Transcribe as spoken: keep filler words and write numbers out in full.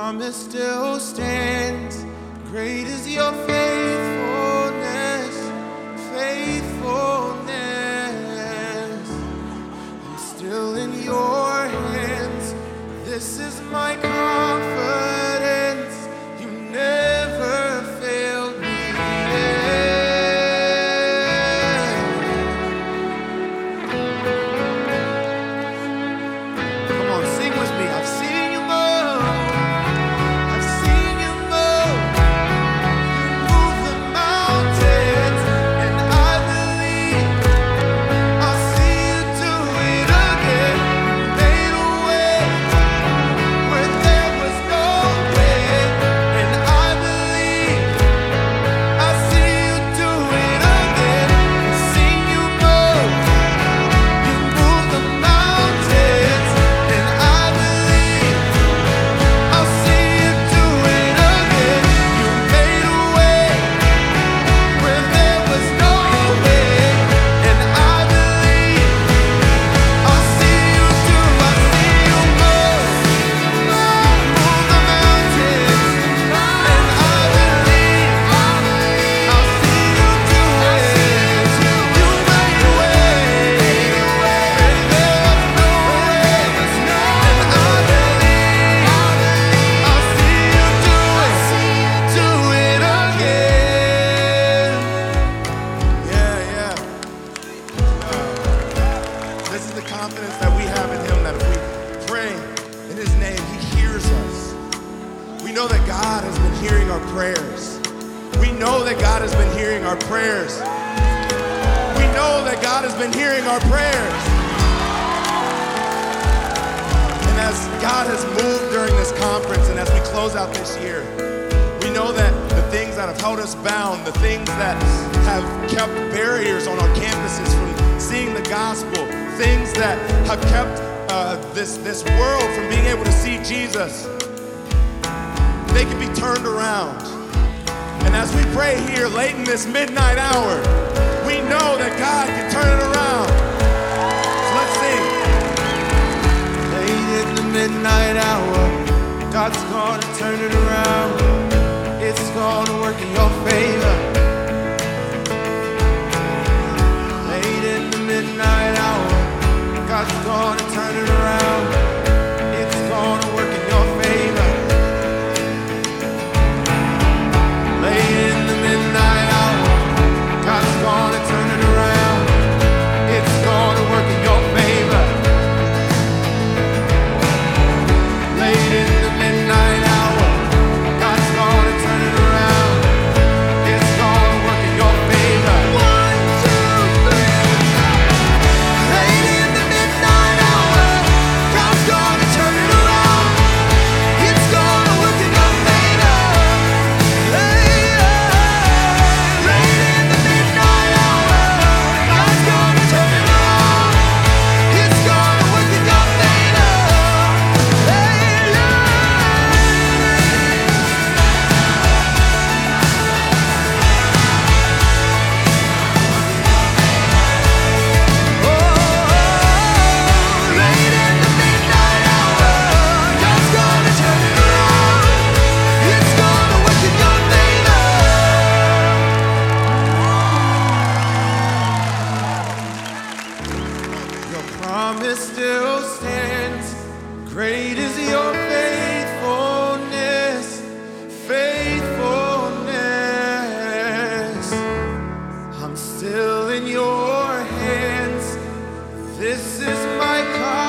promise still stands. Great is your faithfulness, faithfulness. I'm still in your hands. This is my confidence. You never failed me yet. Come on, sing with me. I've seen you move. I've seen you move. You move the mountains, and I believe I'll see you do it again. You made a way where there was no way, and I believe I'll see you do it again. I've seen you move. You move the mountains, and I believe I'll see you do it again. You made a way where there was no way, and I believe I'll see you do. I see you move, move the mountains, and I believe I'll see you do it. You made a way where there was no way, and I believe I'll see you do it, do it again. Yeah, yeah. This is the confidence that we have in Him, that if we pray in His name, He hears us. We know that God has been hearing our prayers. We know that God has been hearing our prayers. We know that God has been hearing our prayers. And as God has moved during this conference and as we close out this year, we know that the things that have held us bound, the things that have kept barriers on our campuses from seeing the gospel, things that have kept uh, this, this world from being able to see Jesus, they can be turned around. And as we pray here late in this midnight hour, we know that God can turn it around. So let's sing. Late in the midnight hour, God's gonna turn it around. It's gonna work in your favor. Late in the midnight hour, God's gonna turn it around. It's gonna work in your favor. Late in the midnight hour, God's gonna turn it around. It's gonna work in your favor. Late in the midnight hour, God's gonna turn it around. It's gonna work in your favor. One, two, three. Late in the midnight hour, God's gonna turn it around. It's gonna work in your favor. Late in the midnight hour, God's gonna turn it around. It's gonna work in your favor. Late in the midnight hour, God's gonna turn it around. It's gonna work in your favor. Your promise still stands. Great is your faithfulness, faithfulness. I'm still in your hands. This is my confidence.